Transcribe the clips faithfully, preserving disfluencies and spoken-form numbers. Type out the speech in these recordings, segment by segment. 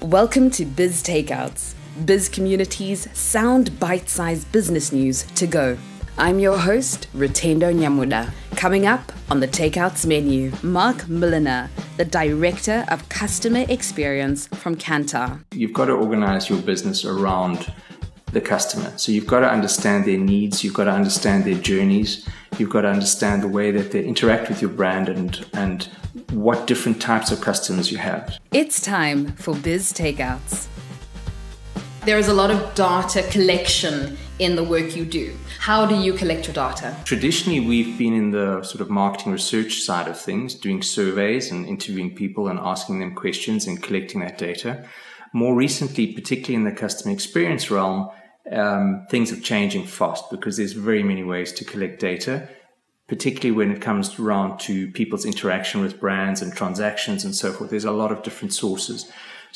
Welcome to Biz Takeouts, Biz Community's sound bite-sized business news to go. I'm your host, Rutendo Nyamuda. Coming up on the Takeouts menu, Mark Milliner, the Director of Customer Experience from Kantar. You've got to organize your business around the customer. So you've got to understand their needs, you've got to understand their journeys, you've got to understand the way that they interact with your brand and, and what different types of customers you have. It's time for Biz Takeouts. There is a lot of data collection in the work you do. How do you collect your data? Traditionally, we've been in the sort of marketing research side of things, doing surveys and interviewing people and asking them questions and collecting that data. More recently, particularly in the customer experience realm, um, things are changing fast because there's very many ways to collect data, particularly when it comes around to people's interaction with brands and transactions and so forth. There's a lot of different sources.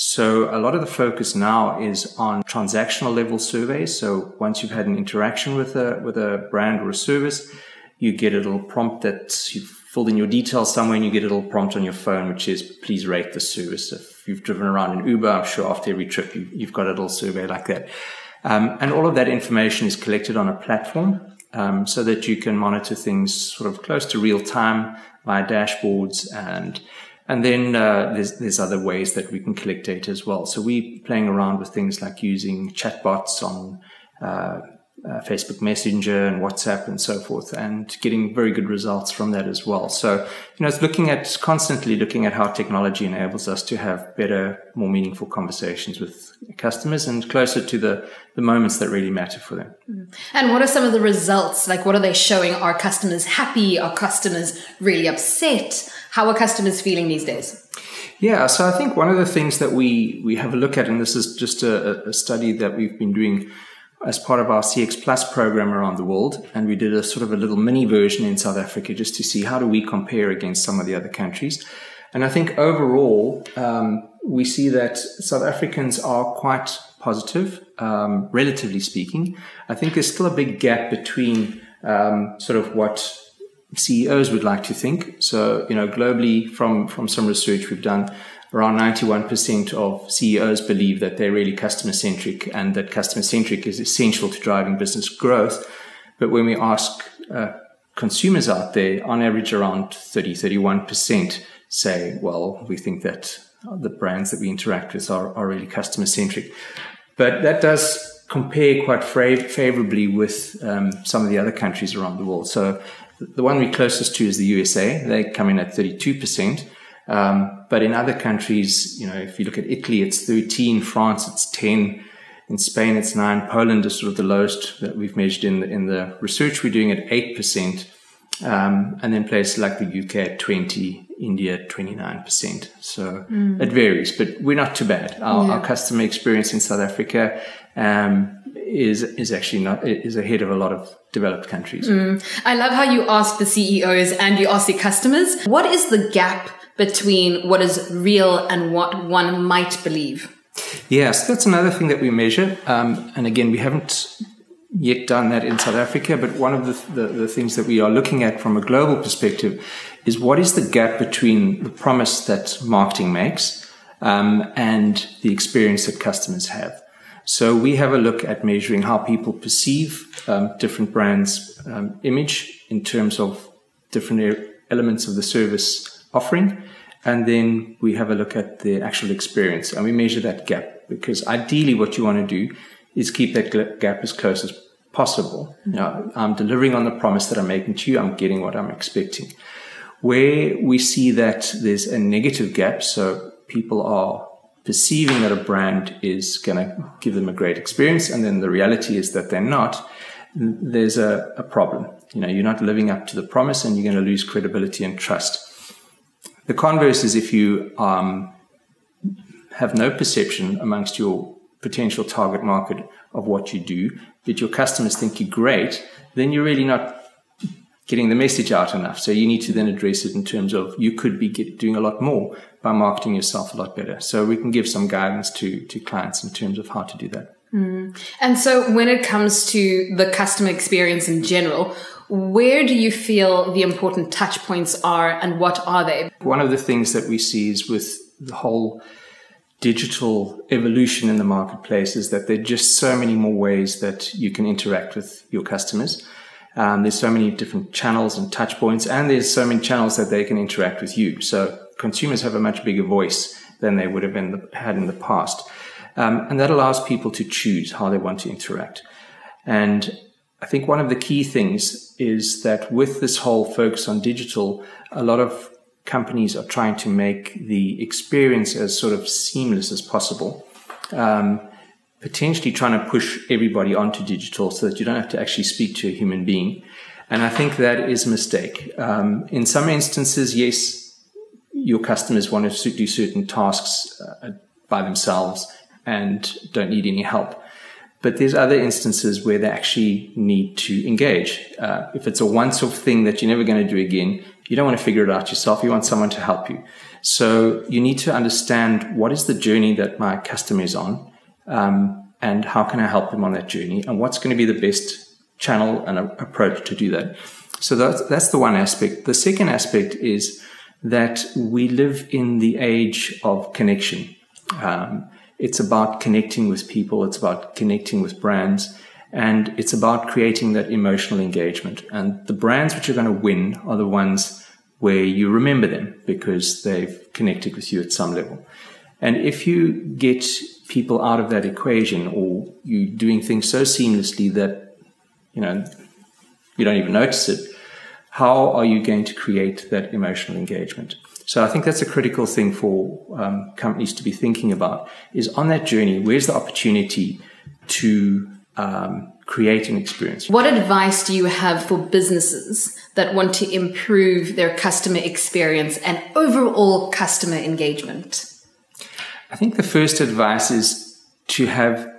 So a lot of the focus now is on transactional level surveys. So once you've had an interaction with a with a brand or a service, you get a little prompt that you've filled in your details somewhere and you get a little prompt on your phone, which is, please rate the service. If you've driven around in Uber, I'm sure after every trip you, you've got a little survey like that. Um, and all of that information is collected on a platform um, so that you can monitor things sort of close to real time via dashboards and And then uh, there's, there's other ways that we can collect data as well. So we're playing around with things like using chatbots on uh, uh, Facebook Messenger and WhatsApp and so forth, and getting very good results from that as well. So, you know, it's looking at constantly looking at how technology enables us to have better, more meaningful conversations with customers and closer to the, the moments that really matter for them. And what are some of the results? Like, what are they showing? Are customers happy? Are customers really upset? How are customers feeling these days? Yeah, so I think one of the things that we, we have a look at, and this is just a, a study that we've been doing as part of our C X Plus program around the world, and we did a sort of a little mini version in South Africa just to see how do we compare against some of the other countries. And I think overall, um, we see that South Africans are quite positive, um, relatively speaking. I think there's still a big gap between um, sort of what C E Os would like to think. So, you know, globally from, from some research we've done, around ninety-one percent of C E Os believe that they're really customer centric and that customer centric is essential to driving business growth. But when we ask uh, consumers out there, on average around thirty, thirty-one percent say, well, we think that the brands that we interact with are, are really customer centric. But that does compare quite fra- favorably with um, some of the other countries around the world. So the one we're closest to is the U S A. They come in at thirty-two percent. Um, but in other countries, you know, if you look at Italy, it's thirteen, France, it's ten, in Spain, it's nine, Poland is sort of the lowest that we've measured in the, in the research we're doing at eight percent. Um, and then places like the U K at twenty, India at twenty-nine percent. So mm. it varies, but we're not too bad. Our, yeah. our customer experience in South Africa, um, is is actually not is ahead of a lot of developed countries. Mm. I love how you ask the C E Os and you ask the customers, what is the gap between what is real and what one might believe? Yes, that's another thing that we measure. Um, and again, we haven't yet done that in South Africa, but one of the, the, the things that we are looking at from a global perspective is what is the gap between the promise that marketing makes um, and the experience that customers have. So we have a look at measuring how people perceive um, different brands' um, image in terms of different elements of the service offering. And then we have a look at the actual experience and we measure that gap, because ideally what you want to do is keep that gap as close as possible. You know, I'm delivering on the promise that I'm making to you. I'm getting what I'm expecting. Where we see that there's a negative gap, so people are perceiving that a brand is going to give them a great experience, and then the reality is that they're not, there's a, a problem. You know, you're not living up to the promise and you're going to lose credibility and trust. The converse is if you um, have no perception amongst your potential target market of what you do, but your customers think you're great, then you're really not getting the message out enough. So you need to then address it in terms of you could be get, doing a lot more by marketing yourself a lot better. So we can give some guidance to, to clients in terms of how to do that. Mm. And so when it comes to the customer experience in general, where do you feel the important touch points are and what are they? One of the things that we see is with the whole digital evolution in the marketplace is that there are just so many more ways that you can interact with your customers. Um, there's so many different channels and touch points, and there's so many channels that they can interact with you. So consumers have a much bigger voice than they would have in the, had in the past. Um, and that allows people to choose how they want to interact. And I think one of the key things is that with this whole focus on digital, a lot of companies are trying to make the experience as sort of seamless as possible, um, potentially trying to push everybody onto digital so that you don't have to actually speak to a human being. And I think that is a mistake. Um, in some instances, yes, your customers want to do certain tasks uh, by themselves and don't need any help. But there's other instances where they actually need to engage. Uh, if it's a once-off thing that you're never going to do again, you don't want to figure it out yourself. You want someone to help you. So you need to understand what is the journey that my customer is on, um, and how can I help them on that journey, and what's going to be the best channel and a, approach to do that. So that's, that's the one aspect. The second aspect is that we live in the age of connection. Um, It's about connecting with people. It's about connecting with brands, and it's about creating that emotional engagement. And the brands which are going to win are the ones where you remember them because they've connected with you at some level. And if you get people out of that equation, or you're doing things so seamlessly that, you know, you don't even notice it, how are you going to create that emotional engagement? So I think that's a critical thing for um, companies to be thinking about, is on that journey, where's the opportunity to um, create an experience? What advice do you have for businesses that want to improve their customer experience and overall customer engagement? I think the first advice is to have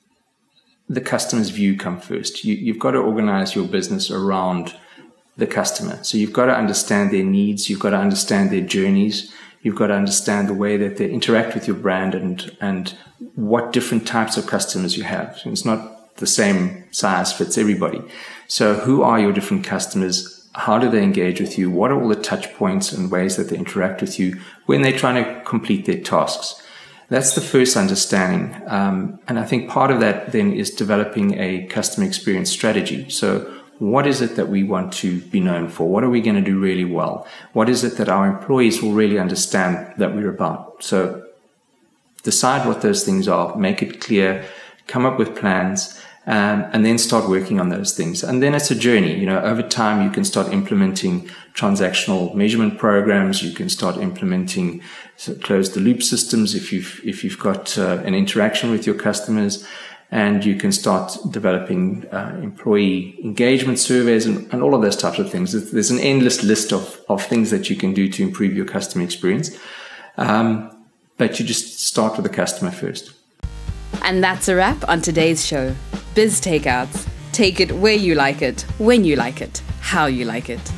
the customer's view come first. You, you've got to organize your business around the customer. So you've got to understand their needs. You've got to understand their journeys. You've got to understand the way that they interact with your brand, and, and what different types of customers you have. So it's not the same size fits everybody. So who are your different customers? How do they engage with you? What are all the touch points and ways that they interact with you when they're trying to complete their tasks? That's the first understanding. Um, and I think part of that then is developing a customer experience strategy. So what is it that we want to be known for? What are we going to do really well? What is it that our employees will really understand that we're about? So decide what those things are, make it clear, come up with plans, um, and then start working on those things. And then it's a journey. You know, over time, you can start implementing transactional measurement programs. You can start implementing close the loop systems if you've, if you've got uh, an interaction with your customers. And you can start developing uh, employee engagement surveys and, and all of those types of things. There's an endless list of, of things that you can do to improve your customer experience. Um, but you just start with the customer first. And that's a wrap on today's show. Biz Takeouts. Take it where you like it, when you like it, how you like it.